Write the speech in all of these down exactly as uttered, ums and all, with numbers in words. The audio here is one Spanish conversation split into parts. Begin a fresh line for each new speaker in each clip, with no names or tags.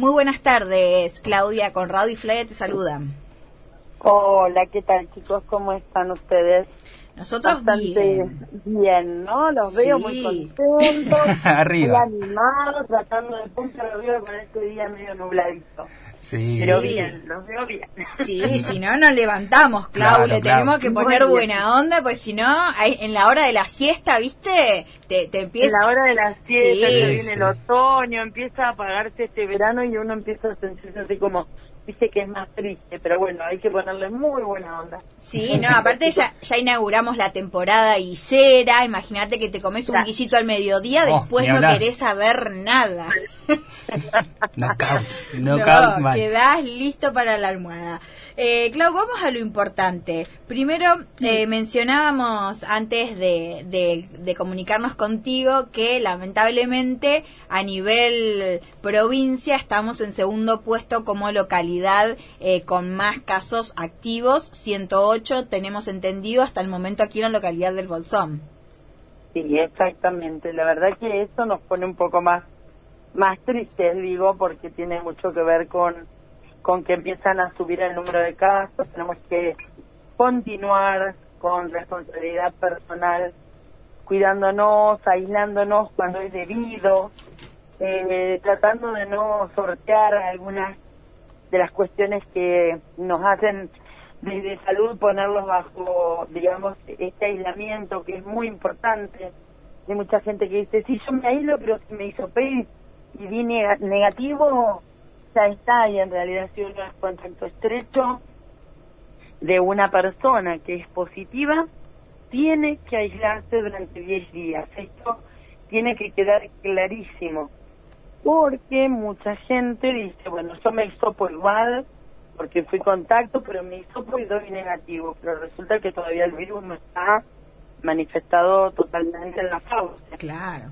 Muy buenas tardes, Claudia. Conrado y Flavia te saludan.
Hola, ¿qué tal, chicos? ¿Cómo están ustedes?
Nosotros
Bastante
bien.
bien, ¿no? Los veo
Sí.
muy contentos,
Arriba.
muy animados, tratando de punta arriba con este día medio nubladito.
Sí.
Pero bien, los veo bien.
Sí, si no nos levantamos, Clau,
Claro,
le
claro.
tenemos que
Muy
poner
bien.
buena onda, pues si no, ahí en la hora de la siesta, ¿viste? Te, te
En
empieza...
la hora de las siete,
Sí.
se viene
Sí.
el otoño, empieza a apagarse este verano y uno empieza a sentirse así como, dice que es más triste, pero bueno, hay que ponerle muy buena onda.
Sí, no, aparte ya, ya inauguramos la temporada guisera, imagínate que te comes un
Claro.
guisito al mediodía,
Oh,
después
ni
no
hablar.
querés saber nada.
Knockout.
No,
Knockout, man.
quedás listo para la almohada. Eh, Clau, vamos a lo importante. Primero, eh, mencionábamos antes de, de, de comunicarnos contigo que lamentablemente a nivel provincia estamos en segundo puesto como localidad eh, con más casos activos, ciento ocho tenemos entendido hasta el momento aquí en la localidad del Bolsón.
Sí, exactamente. La verdad que eso nos pone un poco más más tristes, digo, porque tiene mucho que ver con, con que empiezan a subir el número de casos. Tenemos que continuar con responsabilidad personal, cuidándonos, aislándonos cuando es debido, eh, tratando de no sortear algunas de las cuestiones que nos hacen desde salud ponerlos bajo, digamos, este aislamiento que es muy importante. Hay mucha gente que dice, sí, yo me aíslo, pero si me hizo P y di neg- negativo, ya está, y en realidad si uno es contacto estrecho de una persona que es positiva, tiene que aislarse durante diez días. Esto tiene que quedar clarísimo, porque mucha gente dice, bueno, yo me hisopo igual, porque fui contacto, pero me hisopo y doy negativo, pero resulta que todavía el virus no está manifestado totalmente en la fauce.
Claro.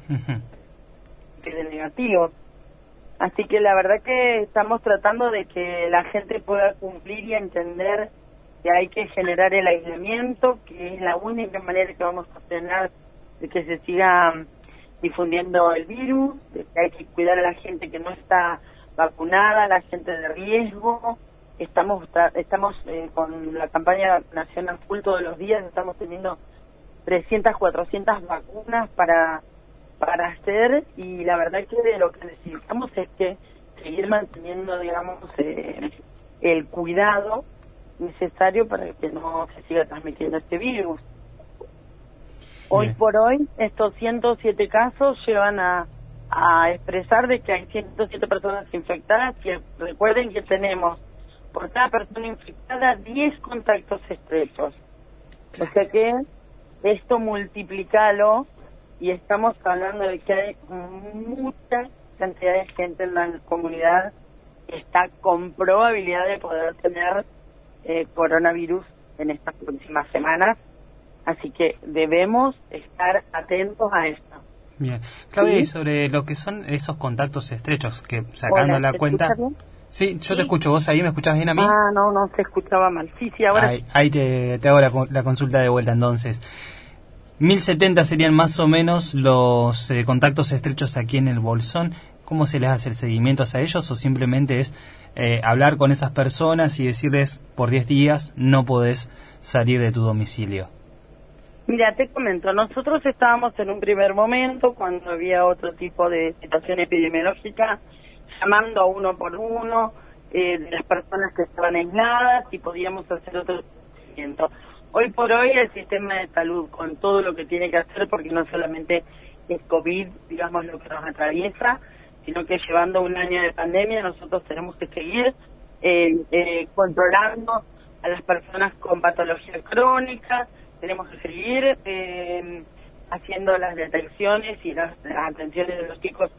De negativo. Así que la verdad que estamos tratando de que la gente pueda cumplir y entender que hay que generar el aislamiento, que es la única manera que vamos a tener de que se siga difundiendo el virus, de que hay que cuidar a la gente que no está vacunada, la gente de riesgo. Estamos estamos eh, con la campaña nacional full todos los días, estamos teniendo trescientas, cuatrocientas vacunas para para hacer, y la verdad que de lo que necesitamos es que seguir manteniendo, digamos, eh, el cuidado necesario para que no se siga transmitiendo este virus. Hoy
Bien.
por hoy, estos ciento siete casos llevan a, a expresar de que hay ciento siete personas infectadas, que recuerden que tenemos por cada persona infectada diez contactos estrechos. O sea que esto multiplícalo, y estamos hablando de que hay mucha cantidad de gente en la comunidad que está con probabilidad de poder tener eh, coronavirus en estas próximas semanas, así que debemos estar atentos a esto.
Bien. Claudia,
¿Sí?
y sobre lo que son esos contactos estrechos, que sacando
Hola,
la
¿se
cuenta...
escucha bien?
Sí, yo
Sí.
te escucho. ¿Vos ahí me escuchás bien a mí?
Ah, no, no se escuchaba mal. Sí, sí, ahora
Ahí, ahí te, te hago la, la consulta de vuelta entonces. mil setenta serían más o menos los eh, contactos estrechos aquí en el Bolsón. ¿Cómo se les hace el seguimiento a ellos, o simplemente es eh, hablar con esas personas y decirles por diez días no podés salir de tu domicilio?
Mira, te comento, nosotros estábamos en un primer momento, cuando había otro tipo de situación epidemiológica, llamando a uno por uno eh, de las personas que estaban aisladas y podíamos hacer otro seguimiento. Hoy por hoy el sistema de salud, con todo lo que tiene que hacer, porque no solamente es COVID, digamos, lo que nos atraviesa, sino que llevando un año de pandemia nosotros tenemos que seguir eh, eh, controlando a las personas con patología crónica, tenemos que seguir eh, haciendo las detecciones y las, las atenciones de los chicos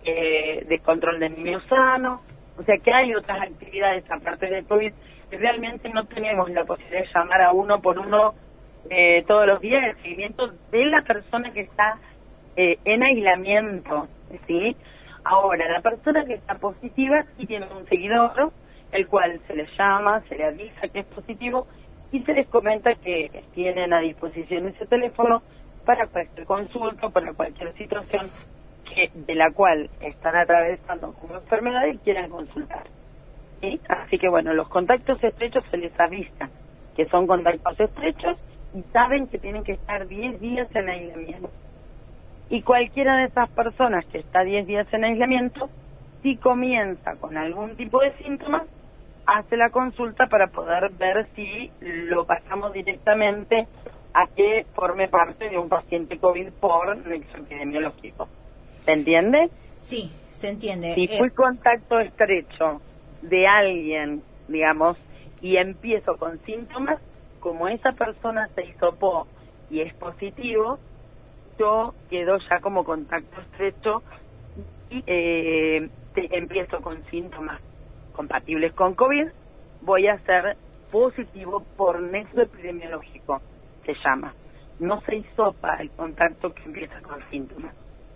eh, de control de niños sanos. O sea que hay otras actividades aparte del COVID que realmente no tenemos la posibilidad de llamar a uno por uno eh, todos los días, el seguimiento de la persona que está eh, en aislamiento, ¿sí? Ahora, la persona que está positiva sí tiene un seguidor, el cual se le llama, se le avisa que es positivo y se les comenta que tienen a disposición ese teléfono para cualquier consulta, para cualquier situación que de la cual están atravesando como enfermedad y quieran consultar. ¿Sí? Así que bueno, los contactos estrechos se les avisa que son contactos estrechos y saben que tienen que estar diez días en aislamiento. Y cualquiera de esas personas que está diez días en aislamiento, si comienza con algún tipo de síntomas, hace la consulta para poder ver si lo pasamos directamente a que forme parte de un paciente COVID por nexo epidemiológico. ¿Se entiende?
Sí, se entiende.
Si
eh...
fui contacto estrecho de alguien, digamos, y empiezo con síntomas, como esa persona se hisopó y es positivo, yo quedo ya como contacto estrecho y eh, te, empiezo con síntomas compatibles con COVID, voy a ser positivo por nexo epidemiológico, se llama. No se hisopa el contacto que empieza con síntomas.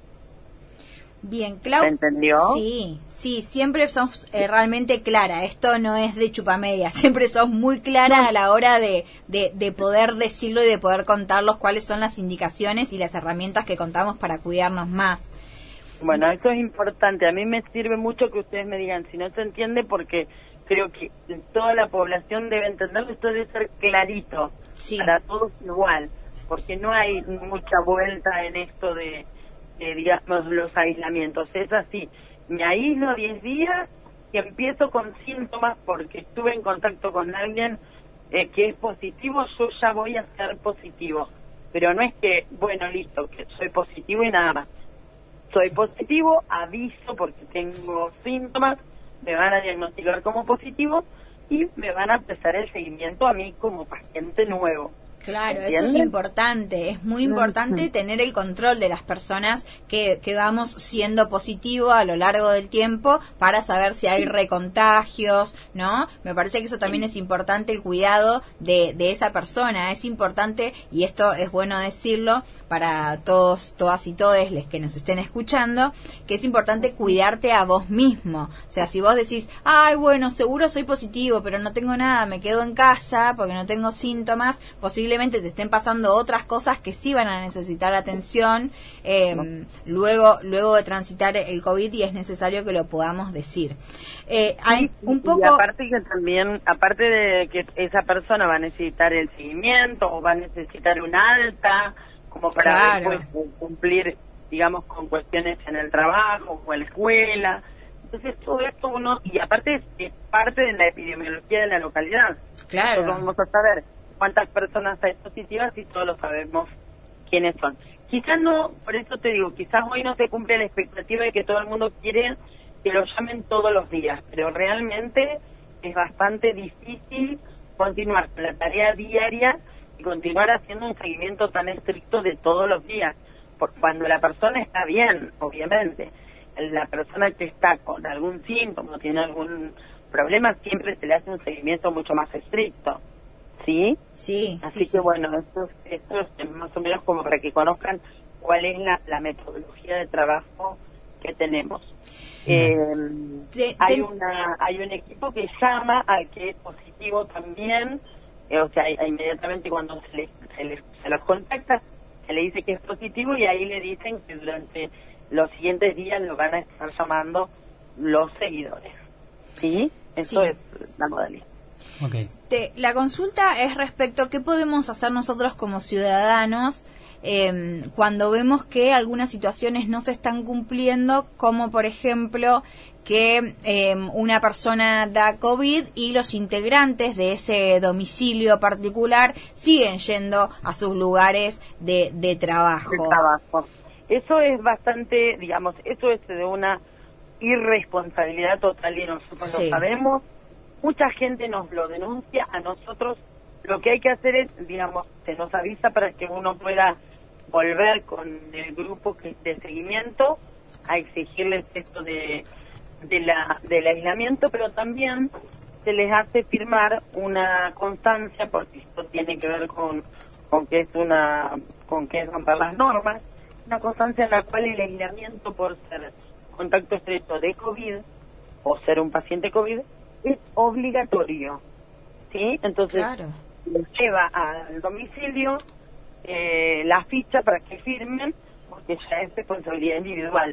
Bien, Clau.
¿Se entendió?
Sí, sí, siempre sos eh, realmente clara. Esto no es de chupamedia. Siempre sos muy clara a la hora de, de, de poder decirlo y de poder contarlos cuáles son las indicaciones y las herramientas que contamos para cuidarnos más.
Bueno, eso es importante. A mí me sirve mucho que ustedes me digan si no se entiende, porque creo que toda la población debe entenderlo. Esto debe ser clarito,
sí,
para todos igual, porque no hay mucha vuelta en esto de... Eh, digamos, los aislamientos. Es así, me aíslo diez días y empiezo con síntomas porque estuve en contacto con alguien eh, que es positivo, yo ya voy a ser positivo. Pero no es que, bueno, listo, que soy positivo y nada más. Soy positivo, aviso porque tengo síntomas, me van a diagnosticar como positivo y me van a empezar el seguimiento a mí como paciente nuevo.
Claro, eso es importante, es muy importante tener el control de las personas que, que vamos siendo positivo a lo largo del tiempo para saber si hay recontagios, ¿no? Me parece que eso también es importante, el cuidado de, de esa persona, es importante, y esto es bueno decirlo para todos, todas y todes les que nos estén escuchando, que es importante cuidarte a vos mismo. O sea, si vos decís, ay, bueno, seguro soy positivo, pero no tengo nada, me quedo en casa porque no tengo síntomas, posiblemente te estén pasando otras cosas que sí van a necesitar atención eh, no. luego luego de transitar el COVID, y es necesario que lo podamos decir. Eh, hay
sí,
un poco...
Y aparte que también, aparte de que esa persona va a necesitar el seguimiento o va a necesitar un alta, como para
claro.
después cumplir, digamos, con cuestiones en el trabajo o en la escuela. Entonces todo esto uno, y aparte es, es parte de la epidemiología de la localidad.
Claro.
Nosotros vamos a saber cuántas personas hay positivas y todos lo sabemos quiénes son. Quizás no, por eso te digo, quizás hoy no se cumple la expectativa de que todo el mundo quiere que lo llamen todos los días, pero realmente es bastante difícil continuar con la tarea diaria y continuar haciendo un seguimiento tan estricto de todos los días, porque cuando la persona está bien, obviamente, la persona que está con algún síntoma, tiene algún problema, siempre se le hace un seguimiento mucho más estricto. ¿Sí?
Sí.
Así
sí,
que
sí.
bueno, esto, esto es más o menos como para que conozcan cuál es la, la metodología de trabajo que tenemos. Eh,
te,
hay
te...
una hay un equipo que llama al que es positivo también, eh, o sea, inmediatamente cuando se, le, se, le, se los contacta, se le dice que es positivo y ahí le dicen que durante los siguientes días lo van a estar llamando los seguidores. ¿Sí? Eso
sí.
es la modalidad.
Okay.
Te, la consulta es respecto a qué podemos hacer nosotros como ciudadanos eh, cuando vemos que algunas situaciones no se están cumpliendo, como por ejemplo que eh, una persona da COVID y los integrantes de ese domicilio particular siguen yendo a sus lugares de, de trabajo.
De trabajo. Eso es bastante, digamos, eso es de una irresponsabilidad total y nosotros sí. lo sabemos. Mucha gente nos lo denuncia, a nosotros lo que hay que hacer es, digamos, se nos avisa para que uno pueda volver con el grupo que, de seguimiento a exigirles esto de, de la del aislamiento, pero también se les hace firmar una constancia, porque esto tiene que ver con, con que es una, con que es romper las normas, una constancia en la cual el aislamiento por ser contacto estrecho de COVID o ser un paciente COVID es obligatorio, ¿sí? Entonces, claro. lleva al domicilio eh, la ficha para que firmen, porque ya es responsabilidad individual.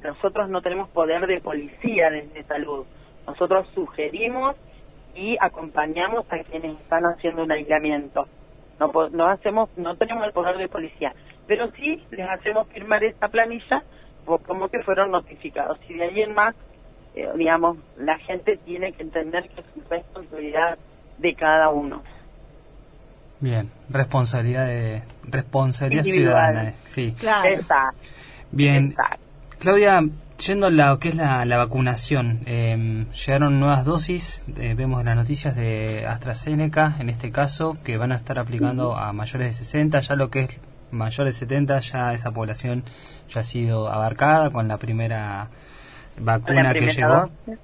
nosotros no tenemos poder de policía desde salud. Nosotros sugerimos y acompañamos a quienes están haciendo un aislamiento. No, no hacemos, no tenemos el poder de policía, pero sí les hacemos firmar esta planilla como que fueron notificados. Y de ahí en más, eh, digamos, la gente tiene que entender que es responsabilidad de cada uno.
Bien, responsabilidad de responsabilidad
individual.
Ciudadana, sí.
Claro.
Exacto.
Bien,
Exacto.
Claudia, yendo a lo que es la, la vacunación, eh, llegaron nuevas dosis, eh, vemos las noticias de AstraZeneca, en este caso, que van a estar aplicando uh-huh. a mayores de sesenta, ya lo que es mayores de setenta, ya esa población ya ha sido abarcada con la primera vacuna
la primera
que llegó.
Dosis.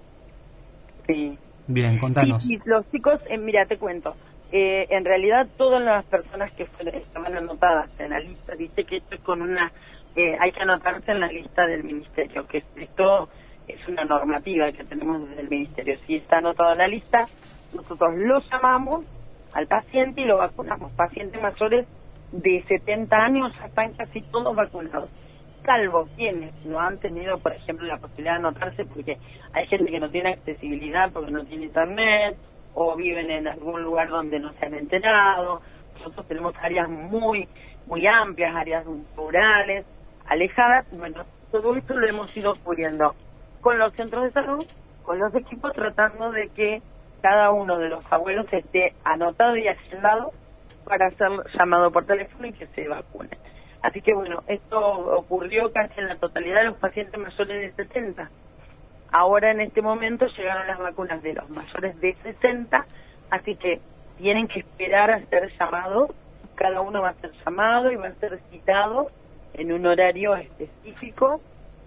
Sí.
Bien, contanos.
Sí, sí, los chicos, eh, mira, te cuento. Eh, en realidad, todas las personas que fueron, estaban anotadas en la lista, dice que esto es con una... Eh, hay que anotarse en la lista del ministerio, que esto es una normativa que tenemos desde el ministerio. Si está anotado en la lista, nosotros lo llamamos al paciente y lo vacunamos. Pacientes mayores de setenta años ya están casi todos vacunados, salvo quienes no han tenido, por ejemplo, la posibilidad de anotarse, porque hay gente que no tiene accesibilidad porque no tiene internet, o viven en algún lugar donde no se han enterado. Nosotros tenemos áreas muy, muy amplias, áreas rurales, alejadas. Bueno, todo esto lo hemos ido cubriendo con los centros de salud, con los equipos, tratando de que cada uno de los abuelos esté anotado y agendado para ser llamado por teléfono y que se vacune. Así que bueno, esto ocurrió casi en la totalidad de los pacientes mayores de setenta. Ahora en este momento llegaron las vacunas de los mayores de sesenta, así que tienen que esperar a ser llamados. Cada uno va a ser llamado y va a ser citado en un horario específico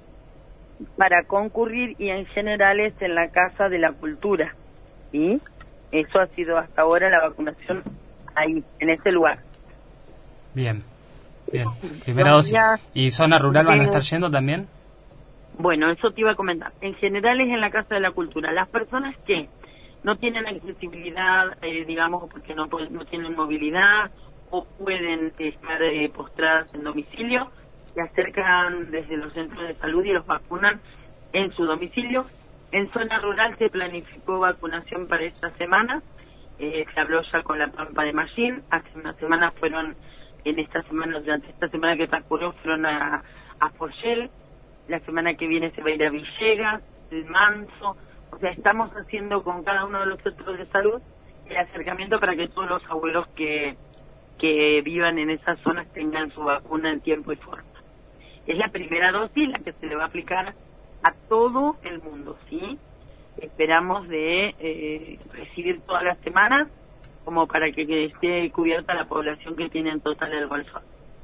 para concurrir, y en general es en la Casa de la Cultura. ¿Sí? Eso ha sido hasta ahora la vacunación ahí, en ese lugar.
Bien, bien. Primera dosis. ¿Y zona rural van a estar yendo también?
Bueno, eso te iba a comentar. En general es en la Casa de la Cultura. Las personas que no tienen accesibilidad, eh, digamos, porque no, no tienen movilidad o pueden estar eh, postradas en domicilio, se acercan desde los centros de salud y los vacunan en su domicilio. En zona rural se planificó vacunación para esta semana. Eh, se habló ya con la Pampa de Mallín. Hace una semana fueron, en esta semana, durante esta semana que transcurrió, fueron a, a Foyel. La semana que viene se va a ir a Villegas, El Manso. O sea, estamos haciendo con cada uno de los centros de salud el acercamiento para que todos los abuelos que, que vivan en esas zonas tengan su vacuna en tiempo y forma. Es la primera dosis la que se le va a aplicar a todo el mundo, ¿sí? Esperamos de eh, recibir todas las semanas como para que, que esté cubierta la población que tiene en total el bolsón.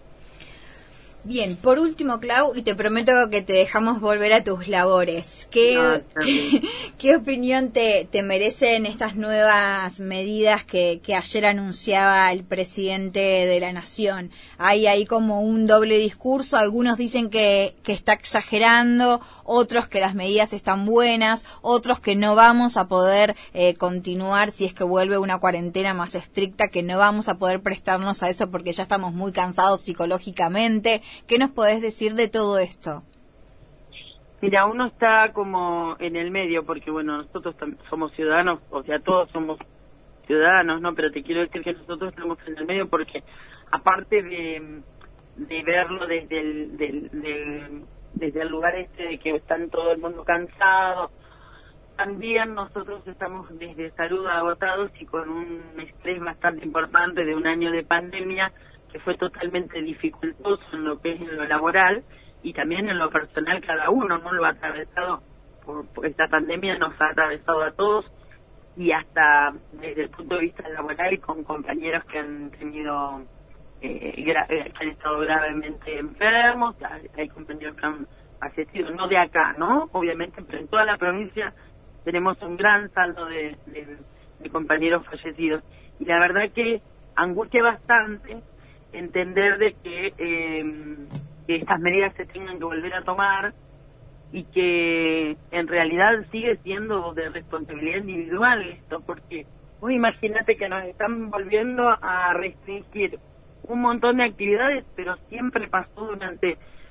Bien, por último, Clau, y te prometo que te dejamos volver a tus labores. ¿Qué,
No,
¿qué opinión te, te merecen estas nuevas medidas que, que ayer anunciaba el presidente de la Nación? Hay ahí como un doble discurso. Algunos dicen que, que está exagerando, otros que las medidas están buenas, otros que no vamos a poder eh, continuar si es que vuelve una cuarentena más estricta, que no vamos a poder prestarnos a eso porque ya estamos muy cansados psicológicamente. ¿Qué nos podés decir de todo esto?
Mira, uno está como en el medio, porque bueno, nosotros somos ciudadanos, o sea, todos somos ciudadanos, ¿no? Pero te quiero decir que nosotros estamos en el medio porque, aparte de, de verlo desde el, del, del, desde el lugar este de que están todo el mundo cansado, también nosotros estamos desde salud agotados y con un estrés bastante importante de un año de pandemia, que fue totalmente dificultoso en lo que es en lo laboral y también en lo personal. Cada uno no lo ha atravesado, por, por esta pandemia nos ha atravesado a todos, y hasta desde el punto de vista laboral con compañeros que han tenido eh, gra que han estado gravemente enfermos. Hay, hay compañeros que han fallecido, no de acá, ¿no? Obviamente, pero en toda la provincia tenemos un gran saldo de, de, de compañeros fallecidos, y la verdad que angustia bastante entender de que, eh, que estas medidas se tengan que volver a tomar, y que en realidad sigue siendo de responsabilidad individual esto, porque vos imagínate que nos están volviendo a restringir un montón de actividades, pero siempre pasó durante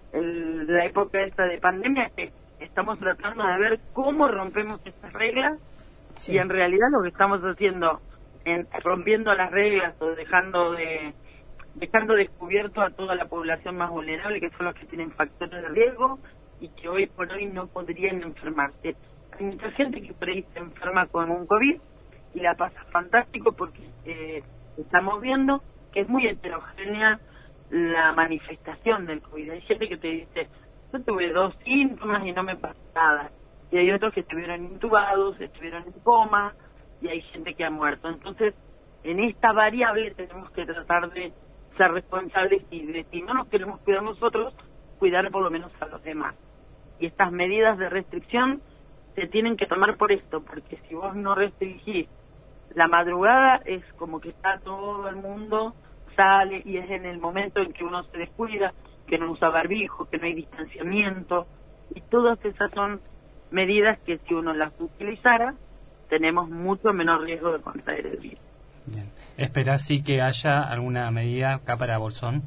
el, la época esta de pandemia, que estamos tratando de ver cómo rompemos estas reglas, sí. Y en realidad lo que estamos haciendo, en, rompiendo las reglas o dejando de dejando descubierto a toda la población más vulnerable, que son los que tienen factores de riesgo y que hoy por hoy no podrían enfermarse. Hay mucha gente que por ahí se enferma con un COVID y la pasa fantástico porque eh, estamos viendo que es muy heterogénea la manifestación del COVID. Hay gente que te dice, yo tuve dos síntomas y no me pasó nada. Y hay otros que estuvieron intubados, estuvieron en coma, y hay gente que ha muerto. Entonces, en esta variable tenemos que tratar de ser responsables y de, si no nos queremos cuidar nosotros, cuidar por lo menos a los demás. Y estas medidas de restricción se tienen que tomar por esto, porque si vos no restringís la madrugada, es como que está todo el mundo, sale, y es en el momento en que uno se descuida, que no usa barbijo, que no hay distanciamiento, y todas esas son medidas que si uno las utilizara, tenemos mucho menor riesgo de contraer el virus.
Bien. ¿Esperás sí que haya alguna medida acá para Bolsón?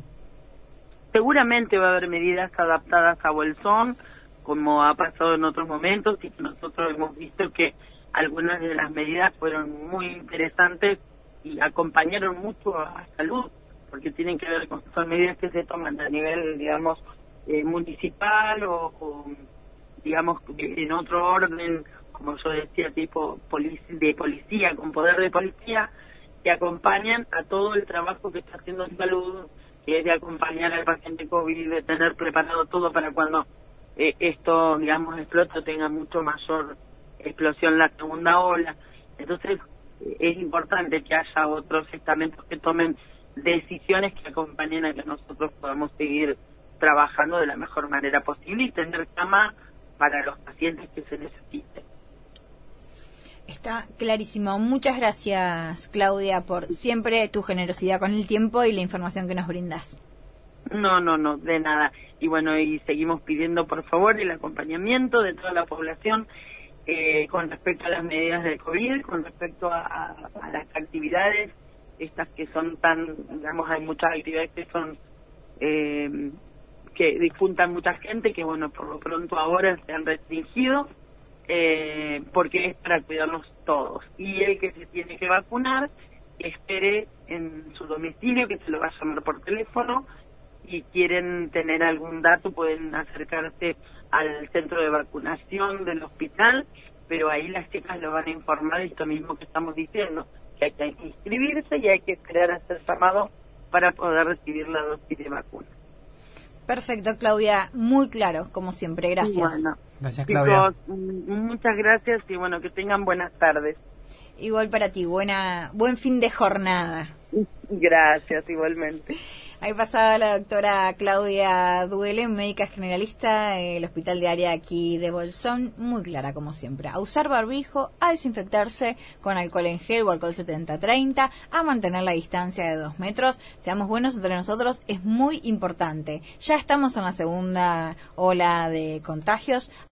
Seguramente va a haber medidas adaptadas a Bolsón, como ha pasado en otros momentos, y que nosotros hemos visto que algunas de las medidas fueron muy interesantes y acompañaron mucho a salud, porque tienen que ver con son medidas que se toman a nivel, digamos, eh, municipal o, o, digamos, en otro orden, como yo decía, tipo polic de policía, con poder de policía, que acompañan a todo el trabajo que está haciendo salud, que es de acompañar al paciente COVID, de tener preparado todo para cuando eh, esto, digamos, explote o tenga mucho mayor explosión la segunda ola. Entonces, eh, es importante que haya otros estamentos que tomen decisiones que acompañen a que nosotros podamos seguir trabajando de la mejor manera posible y tener cama para los pacientes que se necesiten.
Está clarísimo. Muchas gracias, Claudia, por siempre tu generosidad con el tiempo y la información que nos brindas.
No, no, no, de nada. Y bueno, y seguimos pidiendo, por favor, el acompañamiento de toda la población eh, con respecto a las medidas del COVID, con respecto a, a, a las actividades, estas que son tan, digamos, hay muchas actividades que son, eh, que disfrutan mucha gente, que bueno, por lo pronto ahora se han restringido, eh, porque es para cuidarnos todos. Y el que se tiene que vacunar, espere en su domicilio, que se lo va a llamar por teléfono, y quieren tener algún dato, pueden acercarse al centro de vacunación del hospital, pero ahí las chicas lo van a informar de esto mismo que estamos diciendo, que hay que inscribirse y hay que esperar a ser llamado para poder recibir la dosis de vacuna.
Perfecto, Claudia, muy claro, como siempre, gracias.
Bueno,
gracias, Claudia.
Chicos, muchas gracias y bueno, que tengan buenas tardes.
Igual para ti, buena, buen fin de jornada.
Gracias, igualmente.
Ahí pasaba la doctora Claudia Duele, médica generalista del Hospital de Área aquí de Bolsón, muy clara como siempre. A usar barbijo, a desinfectarse con alcohol en gel o alcohol setenta treinta, a mantener la distancia de dos metros. Seamos buenos entre nosotros, es muy importante. Ya estamos en la segunda ola de contagios.